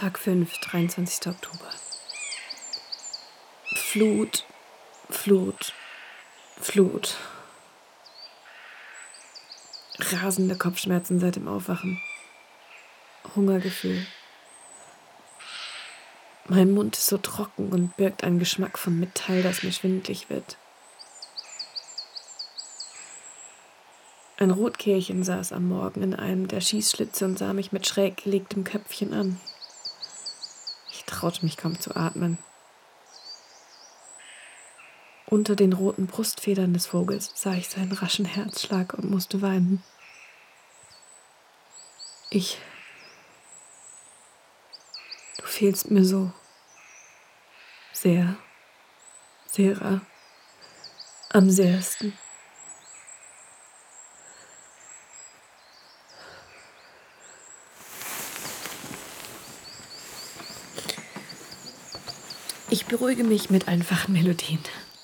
Tag 5, 23. Oktober. Flut, Flut, Flut. Rasende Kopfschmerzen seit dem Aufwachen. Hungergefühl. Mein Mund ist so trocken und birgt einen Geschmack von Metall, das mir schwindelig wird. Ein Rotkehlchen saß am Morgen in einem der Schießschlitze und sah mich mit schräg gelegtem Köpfchen an. Ich traute mich kaum zu atmen. Unter den roten Brustfedern des Vogels sah ich seinen raschen Herzschlag und musste weinen. Du fehlst mir so. Sehr, sehr, am sehrsten. Ich beruhige mich mit einfachen Melodien.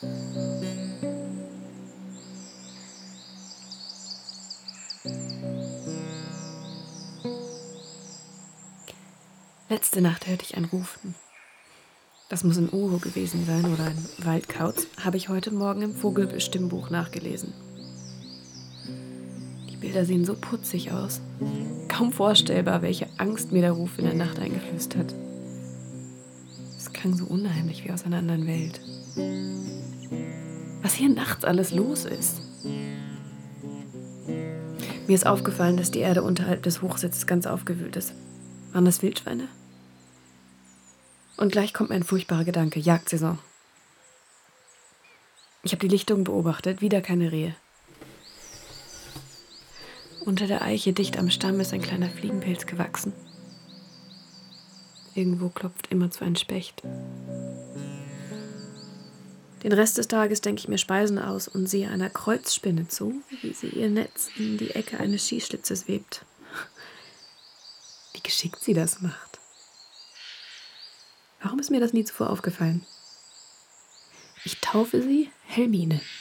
Letzte Nacht hörte ich ein Rufen. Das muss ein Uhu gewesen sein oder ein Waldkauz, habe ich heute Morgen im Vogelbestimmbuch nachgelesen. Die Bilder sehen so putzig aus. Kaum vorstellbar, welche Angst mir der Ruf in der Nacht eingeflößt hat. Es klang so unheimlich wie aus einer anderen Welt. Was hier nachts alles los ist. Mir ist aufgefallen, dass die Erde unterhalb des Hochsitzes ganz aufgewühlt ist. Waren das Wildschweine? Und gleich kommt mir ein furchtbarer Gedanke. Jagdsaison. Ich habe die Lichtung beobachtet, wieder keine Rehe. Unter der Eiche dicht am Stamm ist ein kleiner Fliegenpilz gewachsen. Irgendwo klopft immerzu ein Specht. Den Rest des Tages denke ich mir Speisen aus und sehe einer Kreuzspinne zu, wie sie ihr Netz in die Ecke eines Schießschlitzes webt. Wie geschickt sie das macht. Warum ist mir das nie zuvor aufgefallen? Ich taufe sie Helmine.